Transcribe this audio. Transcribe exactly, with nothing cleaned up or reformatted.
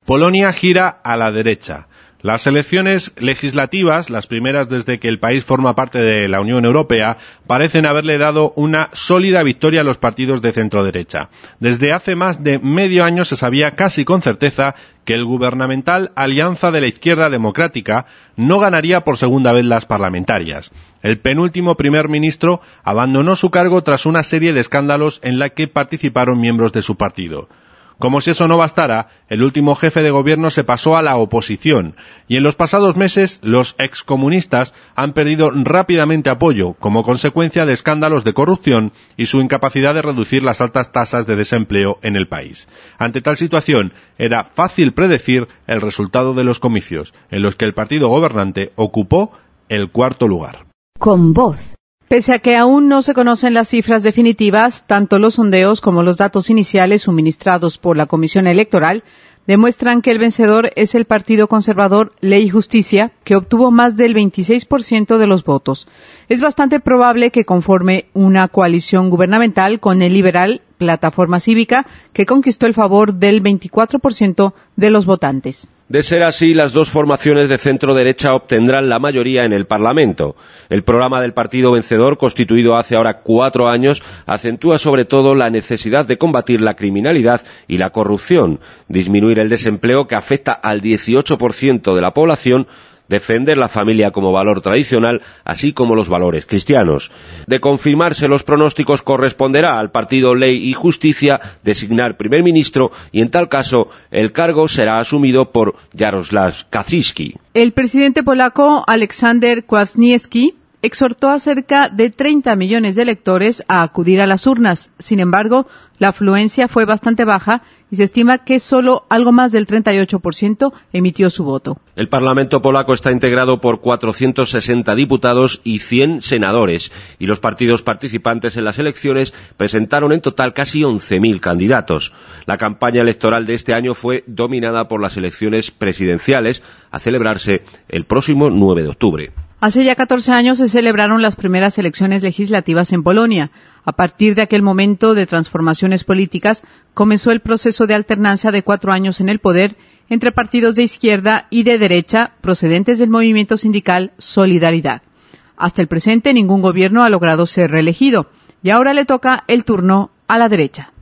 Polonia gira a la derecha. Las elecciones legislativas, las primeras desde que el país forma parte de la Unión Europea, parecen haberle dado una sólida victoria a los partidos de centro-derecha. Desde hace más de medio año se sabía casi con certeza que el gubernamental Alianza de la Izquierda Democrática no ganaría por segunda vez las parlamentarias. El penúltimo primer ministro abandonó su cargo tras una serie de escándalos en la que participaron miembros de su partido. Como si eso no bastara, el último jefe de gobierno se pasó a la oposición y en los pasados meses los excomunistas han perdido rápidamente apoyo como consecuencia de escándalos de corrupción y su incapacidad de reducir las altas tasas de desempleo en el país. Ante tal situación, era fácil predecir el resultado de los comicios, en los que el partido gobernante ocupó el cuarto lugar. Con voz. Pese a que aún no se conocen las cifras definitivas, tanto los sondeos como los datos iniciales suministrados por la Comisión Electoral demuestran que el vencedor es el Partido Conservador Ley y Justicia, que obtuvo más del veintiséis por ciento de los votos. Es bastante probable que conforme una coalición gubernamental con el liberal Plataforma Cívica, que conquistó el favor del veinticuatro por ciento de los votantes. De ser así, las dos formaciones de centro-derecha obtendrán la mayoría en el Parlamento. El programa del partido vencedor, constituido hace ahora cuatro años, acentúa sobre todo la necesidad de combatir la criminalidad y la corrupción, disminuir el desempleo que afecta al dieciocho por ciento de la población, defender la familia como valor tradicional, así como los valores cristianos. De confirmarse los pronósticos, corresponderá al partido Ley y Justicia designar primer ministro y, en tal caso, el cargo será asumido por Jarosław Kaczyński. El presidente polaco Aleksander Kwaśniewski exhortó a cerca de treinta millones de electores a acudir a las urnas. Sin embargo, la afluencia fue bastante baja y se estima que solo algo más del treinta y ocho por ciento emitió su voto. El Parlamento polaco está integrado por cuatrocientos sesenta diputados y cien senadores, y los partidos participantes en las elecciones presentaron en total casi once mil candidatos. La campaña electoral de este año fue dominada por las elecciones presidenciales, a celebrarse el próximo nueve de octubre. Hace ya catorce años se celebraron las primeras elecciones legislativas en Polonia. A partir de aquel momento de transformaciones políticas, comenzó el proceso de alternancia de cuatro años en el poder entre partidos de izquierda y de derecha procedentes del movimiento sindical Solidaridad. Hasta el presente, ningún gobierno ha logrado ser reelegido y ahora le toca el turno a la derecha.